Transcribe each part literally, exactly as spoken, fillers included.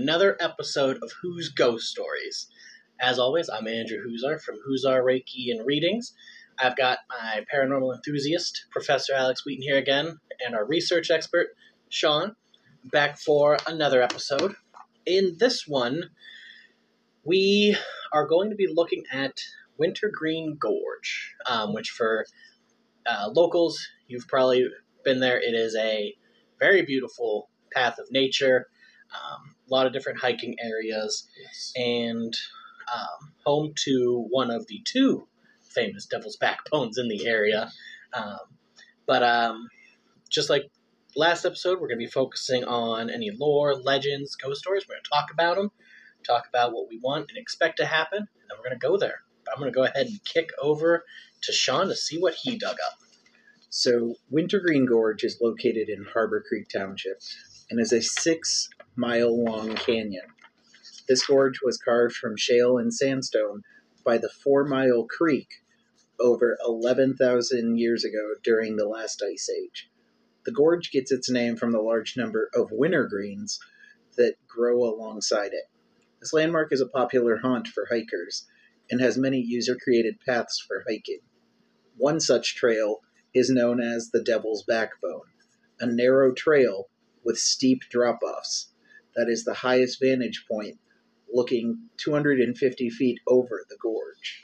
another episode of Who's Ghost Stories. As always, I'm Andrew Huzar from Huzar Reiki and Readings. I've got my paranormal enthusiast, Professor Alex Wheaton here again, and our research expert, Sean, back for another episode. In this one, we are going to be looking at Wintergreen Gorge, um, which for uh, locals, you've probably been there. It is a very beautiful path of nature, um, a lot of different hiking areas, yes. and um, home to one of the two famous Devil's Backbones in the area. Um, but um, just like last episode, we're going to be focusing on any lore, legends, ghost stories. We're going to talk about them, talk about what we want and expect to happen, and then we're going to go there. But I'm going to go ahead and kick over to Sean to see what he dug up. So, Wintergreen Gorge is located in Harbor Creek Township and is a six-mile-long canyon. This gorge was carved from shale and sandstone by the Four Mile Creek over eleven thousand years ago during the last ice age. The gorge gets its name from the large number of wintergreens that grow alongside it. This landmark is a popular haunt for hikers and has many user-created paths for hiking. One such trail is known as the Devil's Backbone, a narrow trail with steep drop-offs. That is the highest vantage point, looking two hundred fifty feet over the gorge.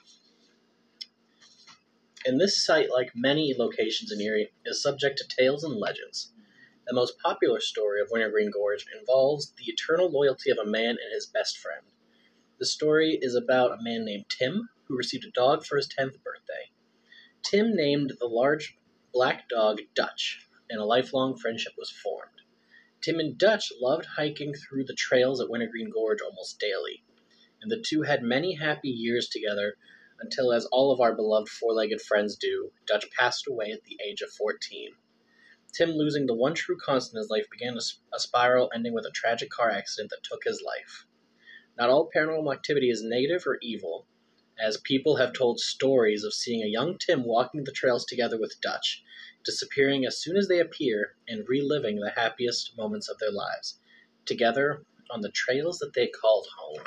And this site, like many locations in Erie, is subject to tales and legends. The most popular story of Wintergreen Gorge involves the eternal loyalty of a man and his best friend. The story is about a man named Tim, who received a dog for his tenth birthday. Tim named the large black dog Dutch, and a lifelong friendship was formed. Tim and Dutch loved hiking through the trails at Wintergreen Gorge almost daily, and the two had many happy years together until, as all of our beloved four-legged friends do, Dutch passed away at the age of fourteen. Tim, losing the one true constant in his life, began a, a spiral ending with a tragic car accident that took his life. Not all paranormal activity is negative or evil, as people have told stories of seeing a young Tim walking the trails together with Dutch, disappearing as soon as they appear and reliving the happiest moments of their lives, together on the trails that they called home.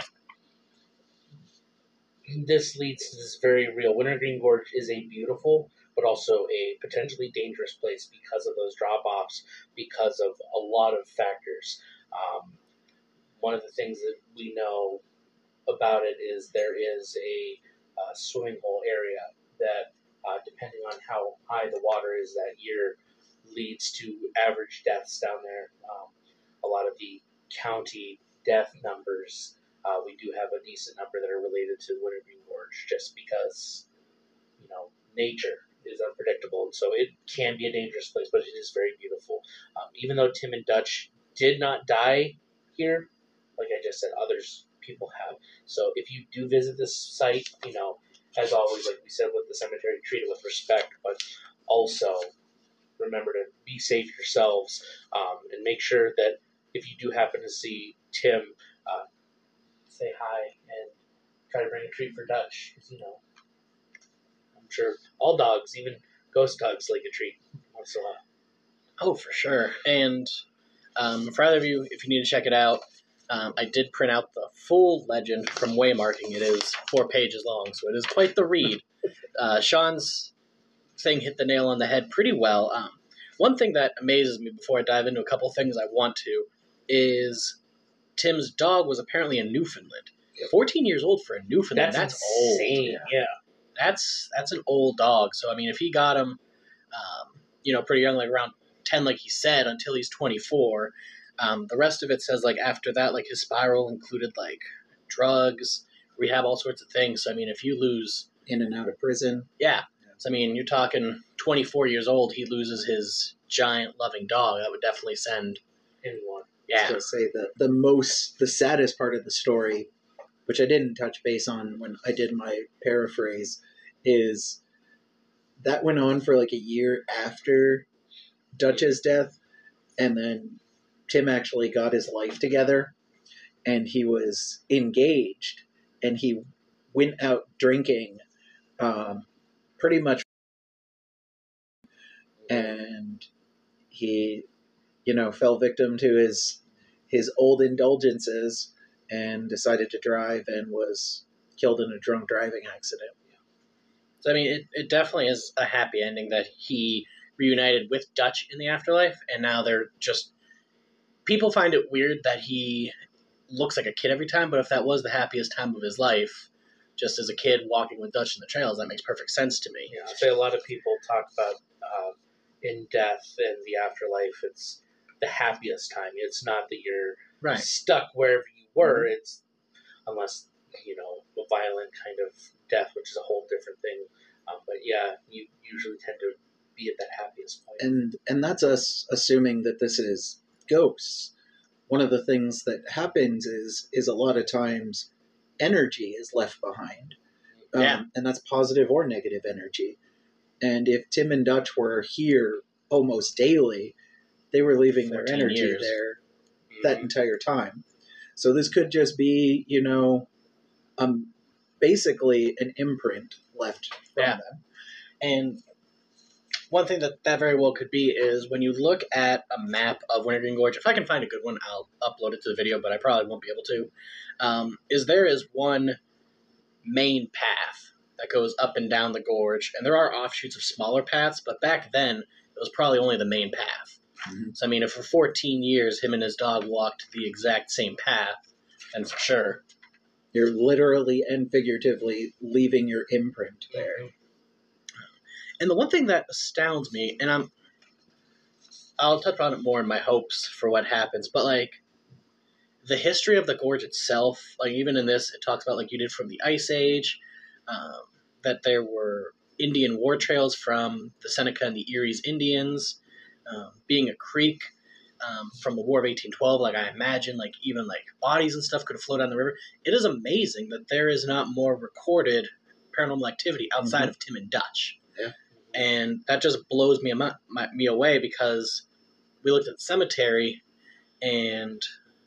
This leads to this very real. Wintergreen Gorge is a beautiful, but also a potentially dangerous place because of those drop-offs, because of a lot of factors. Um, one of the things that we know about it is there is a uh, swimming hole area that, uh, depending on how high the water is that year, leads to average deaths down there. Um, a lot of the county death numbers, uh, we do have a decent number that are related to Wintergreen Gorge, just because, you know, nature is unpredictable, and so it can be a dangerous place, but it is very beautiful. Um, even though Tim and Dutch did not die here, like I just said, others people have. So if you do visit this site, you know, as always, like we said with the cemetery, treat it with respect, but also remember to be safe yourselves, um, and make sure that if you do happen to see Tim, uh, say hi and try to bring a treat for Dutch, because, you know, I'm sure all dogs, even ghost dogs, like a treat once in a while. Oh, for sure. And um, for either of you, if you need to check it out, Um, I did print out the full legend from Waymarking. It is four pages long, so it is quite the read. Uh, Sean's thing hit the nail on the head pretty well. Um, one thing that amazes me before I dive into a couple things I want to is Tim's dog was apparently a Newfoundland. fourteen years old for a Newfoundland. That's, that's insane. old. Yeah. That's that's an old dog. So, I mean, if he got him, um, you know, pretty young, like around ten, like he said, until he's twenty-four, Um, the rest of it says, like, after that, like, his spiral included, like, drugs, rehab, all sorts of things. So, I mean, if you lose... In and out of prison. Yeah. So, I mean, you're talking twenty-four years old, he loses his giant loving dog. That would definitely send anyone. Yeah. I was going to say that the most, the saddest part of the story, which I didn't touch base on when I did my paraphrase, is that went on for, like, a year after Dutch's death, and then Tim actually got his life together, and he was engaged, and he went out drinking um, pretty much, and he, you know, fell victim to his his old indulgences and decided to drive and was killed in a drunk driving accident. So, I mean, it, it definitely is a happy ending that he reunited with Dutch in the afterlife, and now they're just... People find it weird that he looks like a kid every time, but if that was the happiest time of his life, just as a kid walking with Dutch in the trails, that makes perfect sense to me. Yeah, I'd say a lot of people talk about uh, in death and the afterlife, it's the happiest time. It's not that you're Right. stuck wherever you were. Mm-hmm. It's unless, you know, a violent kind of death, which is a whole different thing. Um, but yeah, you usually tend to be at that happiest point. And and that's us assuming that this is ghosts. One of the things that happens is is a lot of times energy is left behind. Um, Yeah. And that's positive or negative energy. And if Tim and Dutch were here almost daily, they were leaving their fourteen energy years. there that entire time. So this could just be, you know, um, basically an imprint left from Yeah. them. And one thing that that very well could be is when you look at a map of Wintergreen Gorge, if I can find a good one, I'll upload it to the video, but I probably won't be able to, um, is there is one main path that goes up and down the gorge, and there are offshoots of smaller paths, but back then, it was probably only the main path. Mm-hmm. So, I mean, if for fourteen years him and his dog walked the exact same path, then for sure. You're literally and figuratively leaving your imprint there. And the one thing that astounds me, and I'm, I'll touch on it more in my hopes for what happens, but like the history of the gorge itself, like even in this, it talks about like you did from the Ice Age, um, that there were Indian war trails from the Seneca and the Erie's Indians, um, being a creek um, from the War of eighteen twelve. Like I imagine, like even like bodies and stuff could flow down the river. It is amazing that there is not more recorded paranormal activity outside Mhm. of Tim and Dutch. Yeah. And that just blows me, am- my, me away because we looked at the cemetery, and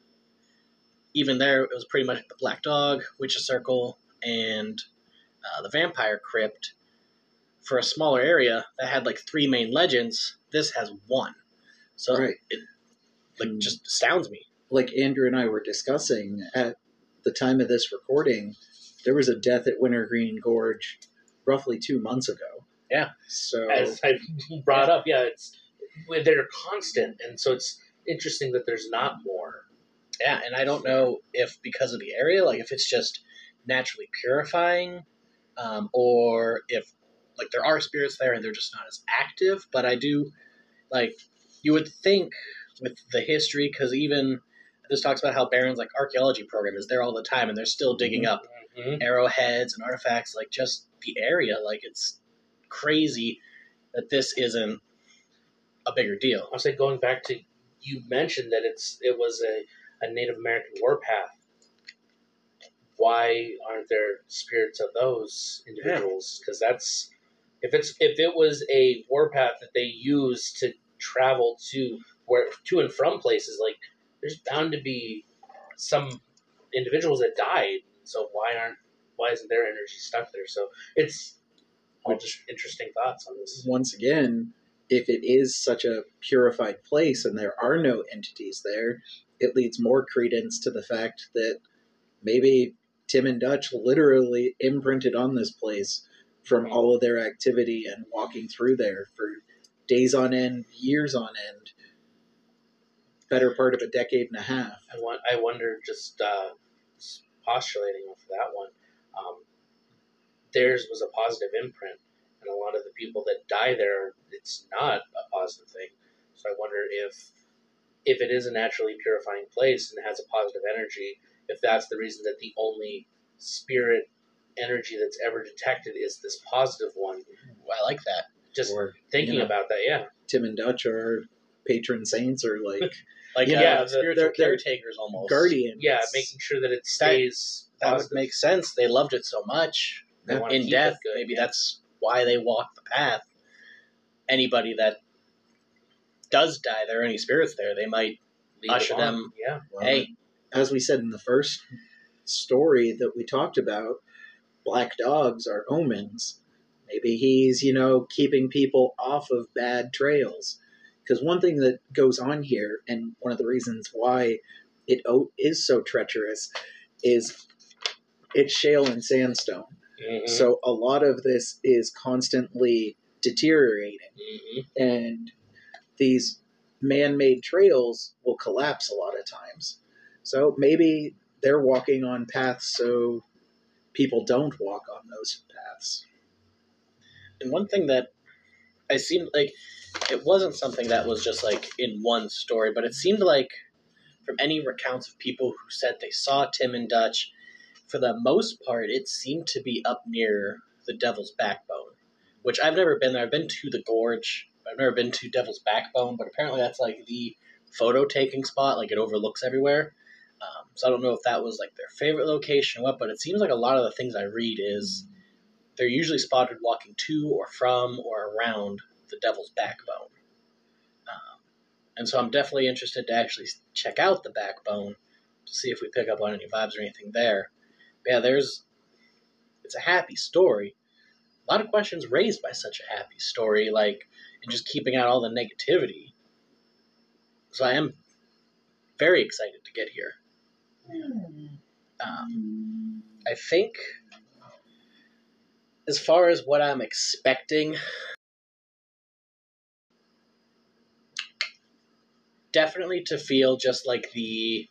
even there, it was pretty much the Black Dog, Witch's Circle, and uh, the Vampire Crypt. For a smaller area that had like three main legends, this has one. So Right. it like Mm. just astounds me. Like Andrew and I were discussing, at the time of this recording, there was a death at Wintergreen Gorge roughly two months ago. Yeah. So As I brought up, yeah, it's they're constant, and so it's interesting that there's not more. Yeah, and I don't know if because of the area, like if it's just naturally purifying, um, or if like there are spirits there and they're just not as active. But I do, like, you would think with the history, because even this talks about how Barron's like archaeology program is there all the time, and they're still digging up Mm-hmm. arrowheads and artifacts, like just the area. Like it's crazy that this isn't a bigger deal. I'll say going back to you mentioned that it's it was a, a Native American warpath. Why aren't there spirits of those individuals? Because that's if it's if it was a warpath that they use to travel to where to and from places, like there's bound to be some individuals that died. So why aren't why isn't their energy stuck there? So it's all just interesting thoughts on this. once again, if it is such a purified place and there are no entities there, it leads more credence to the fact that maybe Tim and Dutch literally imprinted on this place from all of their activity and walking through there for days on end, years on end, better part of a decade and a half. I want. I wonder. Just uh, postulating off of that one. Um, theirs was a positive imprint, and a lot of the people that die there, it's not a positive thing. So I wonder if, if it is a naturally purifying place and has a positive energy, if that's the reason that the only spirit energy that's ever detected is this positive one. I like that. Just Or thinking you know, about that, yeah. Tim and Dutch are patron saints or like Like Yeah, yeah, they're- spiritual they're- they're caretakers almost. guardians. Yeah, making sure that it stays That would positive. make sense. They loved it so much. They Yeah. wanna In keep death, it good, maybe yeah. that's why they walk the path. Anybody that does die, there are any spirits there, they might Leave it usher on. them. Yeah. Well, Hey, as we said in the first story that we talked about, black dogs are omens. Maybe he's, you know, keeping people off of bad trails. Because one thing that goes on here, and one of the reasons why it o- is so treacherous is it's shale and sandstone. Mm-hmm. So a lot of this is constantly deteriorating. Mm-hmm. And these man-made trails will collapse a lot of times. So maybe they're walking on paths so people don't walk on those paths. And one thing that I seemed like it wasn't something that was just like in one story, but it seemed like from any recounts of people who said they saw Tim and Dutch, for the most part, it seemed to be up near the Devil's Backbone, which I've never been there. I've been to the Gorge. I've never been to Devil's Backbone, but apparently that's like the photo taking spot. Like it overlooks everywhere. Um, so I don't know if that was like their favorite location or what, but it seems like a lot of the things I read is they're usually spotted walking to or from or around the Devil's Backbone. Um, and so I'm definitely interested to actually check out the Backbone to see if we pick up on any vibes or anything there. But yeah, there's it's a happy story. A lot of questions raised by such a happy story, like, and just keeping out all the negativity. So I am very excited to get here. Um, I think, as far as what I'm expecting, definitely to feel just like the,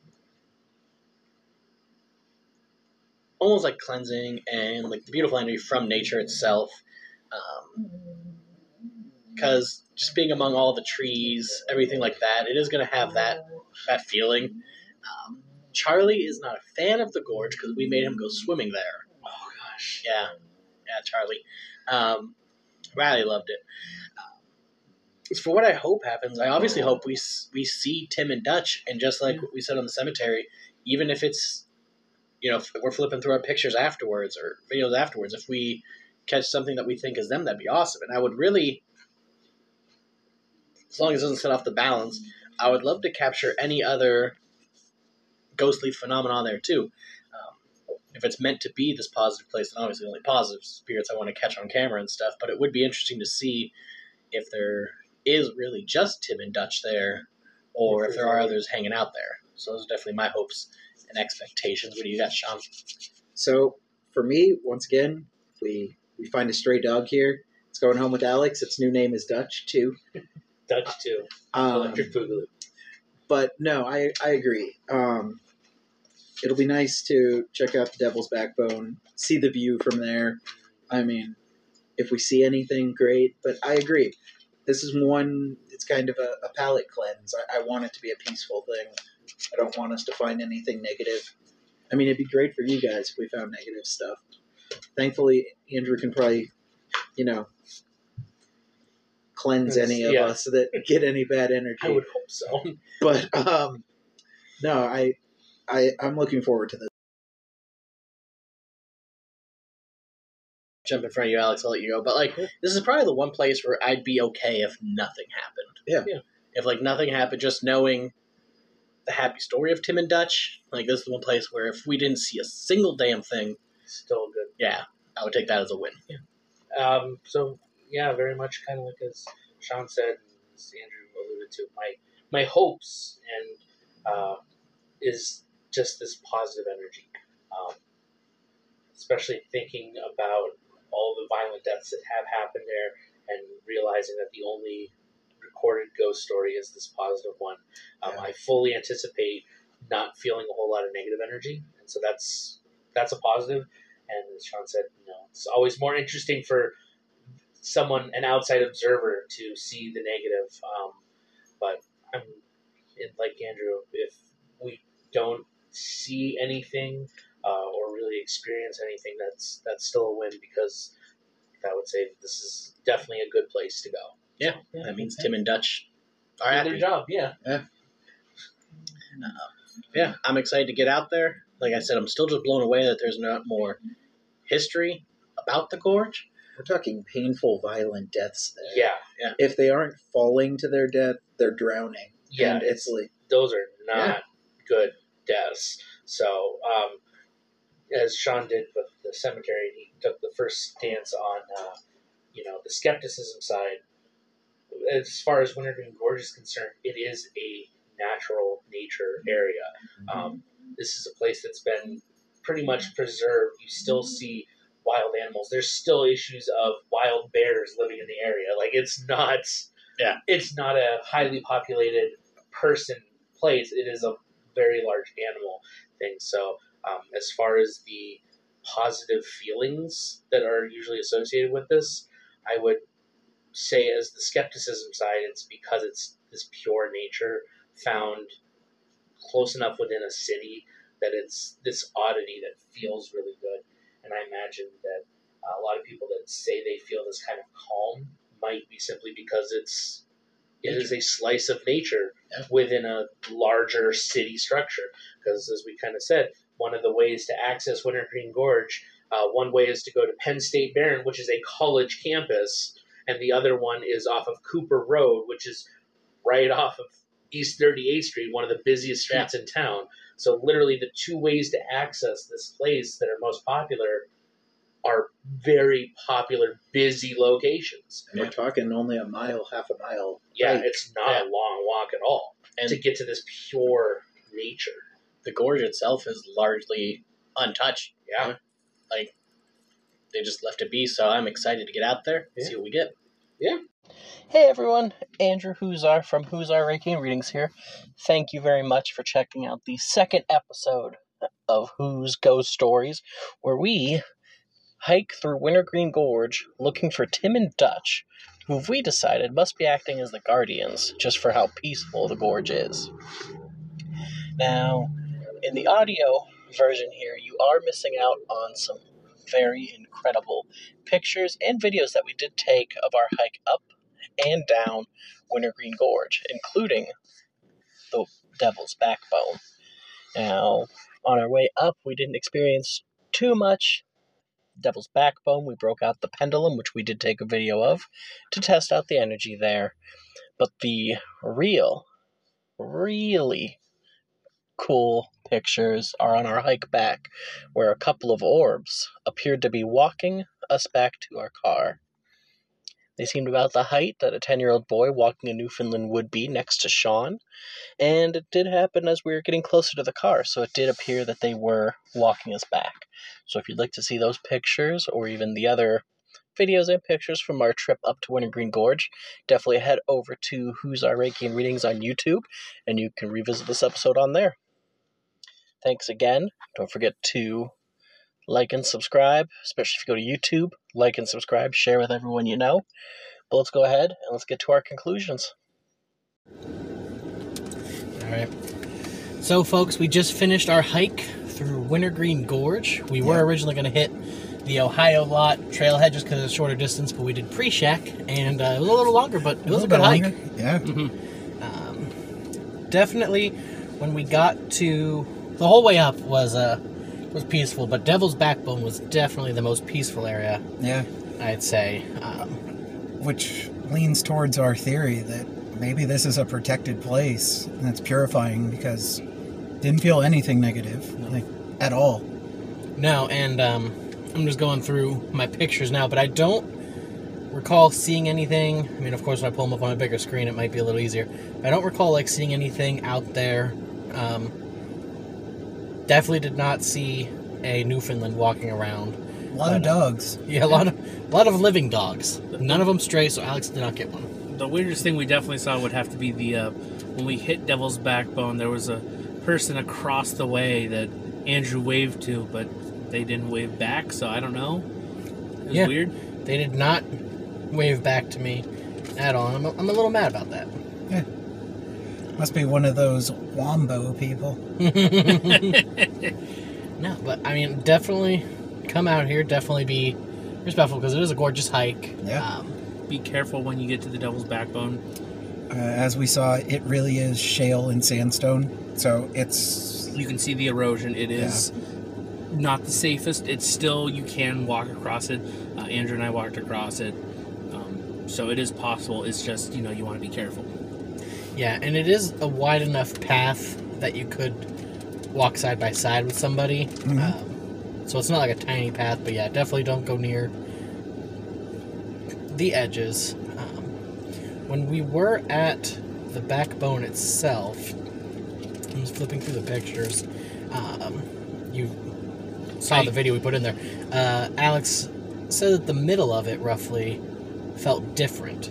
almost like cleansing and like the beautiful energy from nature itself. Um, because just being among all the trees, everything like that, it is going to have that that feeling. Um, Charlie is not a fan of the gorge because we made him go swimming there. Oh gosh. Yeah, yeah, Charlie. Um, Riley loved it. Um, as for what I hope happens, I obviously hope we we see Tim and Dutch, and just like what we said on the cemetery, even if it's, you know, if we're flipping through our pictures afterwards or videos afterwards, if we catch something that we think is them, that'd be awesome. And I would really, as long as it doesn't set off the balance, I would love to capture any other ghostly phenomenon there too. Um, if it's meant to be this positive place, then obviously only positive spirits I want to catch on camera and stuff. But it would be interesting to see if there is really just Tim and Dutch there, or if there are others hanging out there. So those are definitely my hopes and expectations. What do you got, Sean? So for me, once again, if we we find a stray dog here, it's going home with Alex. Its new name is Dutch too. Dutch too. Um, Electric Boogaloo. But no, I I agree. Um, it'll be nice to check out the Devil's Backbone, see the view from there. I mean, if we see anything, great. But I agree. This is one, it's kind of a, a palate cleanse. I, I want it to be a peaceful thing. I don't want us to find anything negative. I mean, it'd be great for you guys if we found negative stuff. Thankfully, Andrew can probably, you know, cleanse any of Yeah. us that get any bad energy. I would hope so. But um, no, I, I, I'm looking forward to this. Jump in front of you, Alex. I'll let you go. But like, this is probably the one place where I'd be okay if nothing happened. Yeah. Yeah. If like nothing happened, just knowing the happy story of Tim and Dutch, like this is the one place where if we didn't see a single damn thing, Still good. yeah, I would take that as a win. Um, so yeah, very much kind of like as Sean said, and as Andrew alluded to, my my hopes and uh, is just this positive energy, um, especially thinking about all the violent deaths that have happened there, and realizing that the only recorded ghost story is this positive one. Um, Yeah. I fully anticipate not feeling a whole lot of negative energy, and so that's that's a positive. And as Sean said, you know, it's always more interesting for someone, an outside observer, to see the negative. Um, but I'm it, like Andrew. If we don't see anything uh, or really experience anything, that's that's still a win, because I would say this is definitely a good place to go. Yeah, Yeah. that means Tim and Dutch are Did happy. their job, yeah. Yeah, I'm excited to get out there. Like I said, I'm still just blown away that there's not more history about the gorge. We're talking painful, violent deaths there. Yeah, If they aren't falling to their death, they're drowning. yeah. And it's like, Those are not Yeah. good deaths. So, um, as Sean did with the cemetery, he took the first stance on, uh, you know, the skepticism side. As far as Wintergreen Gorge is concerned, it is a natural natural nature area. Um, this is a place that's been pretty much preserved. You still see wild animals. There's still issues of wild bears living in the area. Like, it's not, Yeah. it's not a highly populated person place. It is a very large animal thing. So, um, as far as the positive feelings that are usually associated with this, I would say, as the skepticism side, it's because it's this pure nature found close enough within a city that it's this oddity that feels really good. And I imagine that uh, a lot of people that say they feel this kind of calm might be simply because it's it is a slice of nature Yeah. within a larger city structure. Because as we kind of said, one of the ways to access Wintergreen Gorge, uh, one way is to go to Penn State Barron, which is a college campus, and the other one is off of Cooper Road, which is right off of East thirty-eighth Street, one of the busiest streets in town. So literally the two ways to access this place that are most popular are very popular, busy locations. And we're talking only a mile, half a mile. Yeah, hike. it's not Yeah. a long walk at all And to get to this pure nature. the gorge itself is largely untouched. Yeah. Like, they just left it be, so I'm excited to get out there and Yeah. see what we get. Yeah. Hey everyone, Andrew Huzar from Huzar Reiki and Readings here. Thank you very much for checking out the second episode of Who's Ghost Stories, where we hike through Wintergreen Gorge looking for Tim and Dutch, who we decided must be acting as the guardians just for how peaceful the gorge is. Now, in the audio version here, you are missing out on some very incredible pictures and videos that we did take of our hike up and down Wintergreen Gorge, including the Devil's Backbone. Now, on our way up, we didn't experience too much Devil's Backbone. We broke out the pendulum, which we did take a video of, to test out the energy there. But the real, really cool pictures are on our hike back, where a couple of orbs appeared to be walking us back to our car. They seemed about the height that a ten-year-old boy walking a Newfoundland would be next to Sean, and it did happen as we were getting closer to the car, so it did appear that they were walking us back. So if you'd like to see those pictures, or even the other videos and pictures from our trip up to Wintergreen Gorge, definitely head over to Who's Our Reiki and Readings on YouTube, and you can revisit this episode on there. Thanks again. Don't forget to like and subscribe, especially if you go to YouTube. Like and subscribe, share with everyone you know. But let's go ahead and let's get to our conclusions. Alright. So, folks, we just finished our hike through Wintergreen Gorge. We were Yeah. originally going to hit the Ohio Lot trailhead just because it's a shorter distance, but we did Pre-Shack, and uh, it was a little longer, but it was a, good hike. longer. Yeah. Um, definitely, when we got to the whole way up was uh was peaceful, but Devil's Backbone was definitely the most peaceful area, Yeah. I'd say. Um, Which leans towards our theory that maybe this is a protected place and it's purifying, because didn't feel anything negative, like at all. no, and um, I'm just going through my pictures now, but I don't recall seeing anything. I mean, of course, when I pull them up on a bigger screen, it might be a little easier. I don't recall like seeing anything out there. Um, definitely did not see a Newfoundland walking around. A lot of But, uh, dogs. Yeah, a lot of a lot of living dogs. None of them stray, so Alex did not get one. The weirdest thing we definitely saw would have to be the uh, when we hit Devil's Backbone, there was a person across the way that Andrew waved to, but they didn't wave back, so I don't know. It was Yeah. weird. They did not wave back to me at all. I'm a, I'm a little mad about that. Must be one of those Wombo people. No, but I mean, definitely come out here. Definitely be respectful, because it is a gorgeous hike. Yeah. Um, Be careful when you get to the Devil's Backbone. Uh, as we saw, it really is shale and sandstone, so it's You can see the erosion. It is not the safest. It's still, you can walk across it. Uh, Andrew and I walked across it. Um, so it is possible. It's just, you know, you want to be careful. yeah, and it is a wide enough path that you could walk side by side with somebody. Mhm. Um, so it's not like a tiny path, but yeah, definitely don't go near the edges. Um, when we were at the backbone itself, I was flipping through the pictures. Um, you saw the video we put in there. Uh, Alex said that the middle of it, roughly, felt different.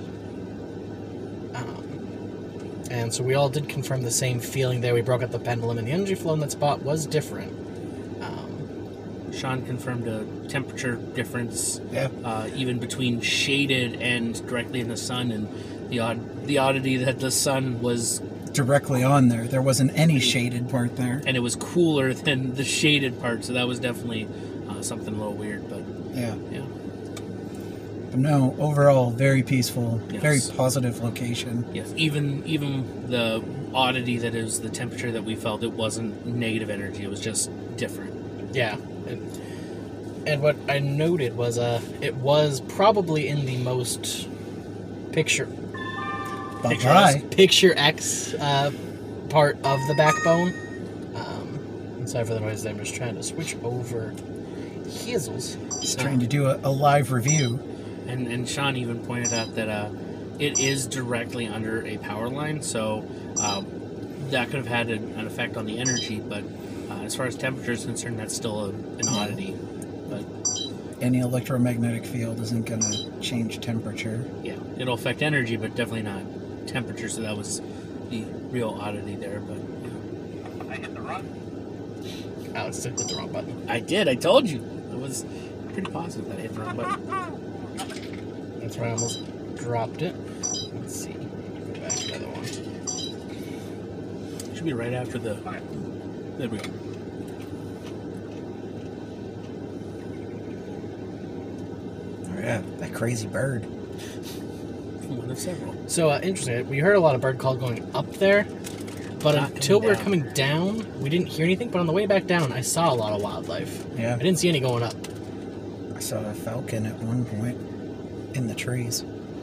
Um, and so we all did confirm the same feeling there. We broke up the pendulum, and the energy flow in that spot was different. Um, Sean confirmed a temperature difference, Yeah. uh, even between shaded and directly in the sun, and the odd the oddity that the sun was, Directly on there. There wasn't any shaded part there. and it was cooler than the shaded part, so that was definitely uh, something a little weird. But Yeah. yeah, But no, overall, very peaceful, Yes. very positive location. yes, even even the oddity that is the temperature that we felt, it wasn't negative energy; it was just different. yeah. And, and what I noted was uh, it was probably in the most picture Bye-bye. Picture X uh, part of the backbone. Um, and sorry for the noise. I'm just trying to switch over Hazel's. Just trying to do a, a live review. And and Sean even pointed out that uh, it is directly under a power line, so um, that could have had an, an effect on the energy. But uh, as far as temperature is concerned, that's still a, an oddity. But Any electromagnetic field isn't going to change temperature. yeah, it'll affect energy, but definitely not temperature. So that was the real oddity there. But yeah. I hit the run. Alex hit the wrong button. I did. I told you. I was pretty positive that I hit the wrong button. That's why I almost dropped it. Let's see. Go back to the other one. Should be right after the. There we go. Oh, yeah, that crazy bird. One of several. So uh, interesting. We heard a lot of bird call going up there, but Not until we coming were coming down, we didn't hear anything. But on the way back down, I saw a lot of wildlife. Yeah, I didn't see any going up. I saw a falcon at one point in the trees.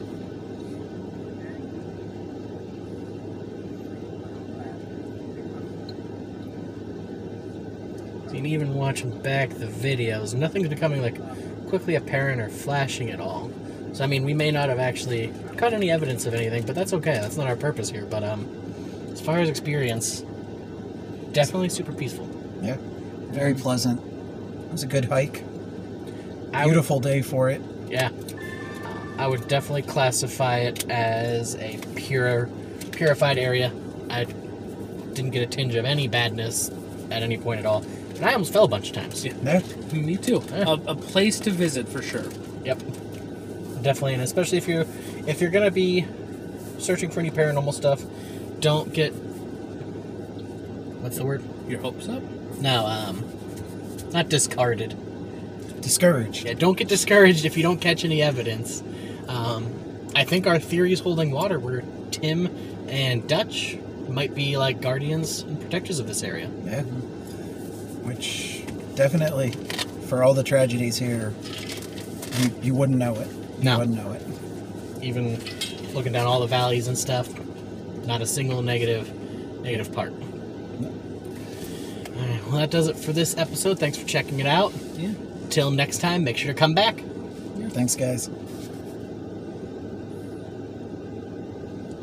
And even watching back the videos, nothing's becoming like quickly apparent or flashing at all. So I mean, we may not have actually caught any evidence of anything, but that's okay. That's not our purpose here. But um, as far as experience, definitely super peaceful. Yeah, very pleasant. It was a good hike. I would- Beautiful day for it. Yeah, I would definitely classify it as a pure, purified area. I didn't get a tinge of any badness at any point at all. And I almost fell a bunch of times. Yeah. Yeah, Me too. Yeah. A, a place to visit for sure. Yep. Definitely, and especially if you're if you're gonna be searching for any paranormal stuff, don't get what's the word? Your hopes up. No, um, not discarded. discouraged. Yeah, don't get discouraged if you don't catch any evidence. Um, I think our theory is holding water. Where Tim and Dutch might be like guardians and protectors of this area. Yeah. Which definitely, for all the tragedies here, you, you wouldn't know it. You No. wouldn't know it. Even looking down all the valleys and stuff, not a single negative negative part. Alright, well, that does it for this episode. Thanks for checking it out. Yeah. Till next time, make sure to come back. Thanks, guys.